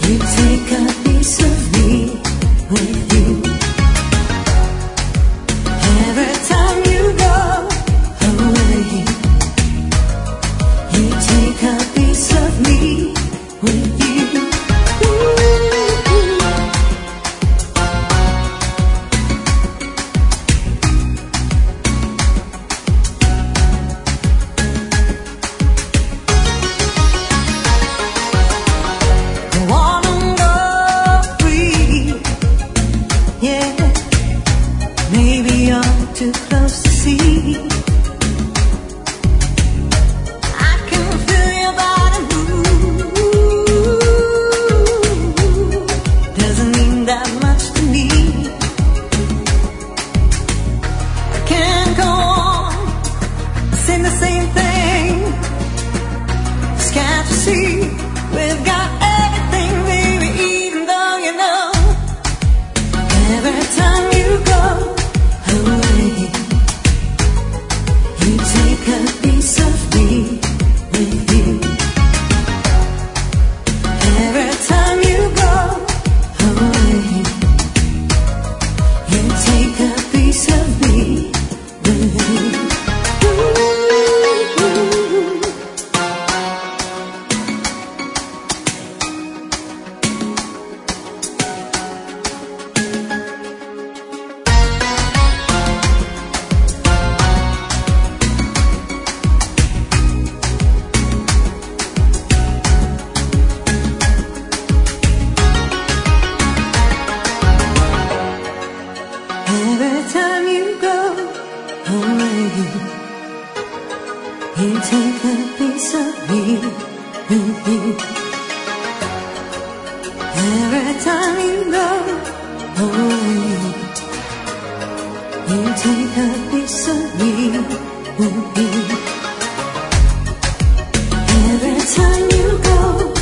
You take a piece of me with you. Every time you go away, you take a piece of me with you. Maybe you're too close to see. I can feel your body move. Doesn't mean that much to me. I can't go on saying the same thing. Just can't you see we've got everything, baby, even though you know every time you go away, you take a piece of me with you. Every time you go away, you take a piece of me with you. Every time you go away, you take a piece of me with you. Every time you go away, you take a piece of me with you. Every time you go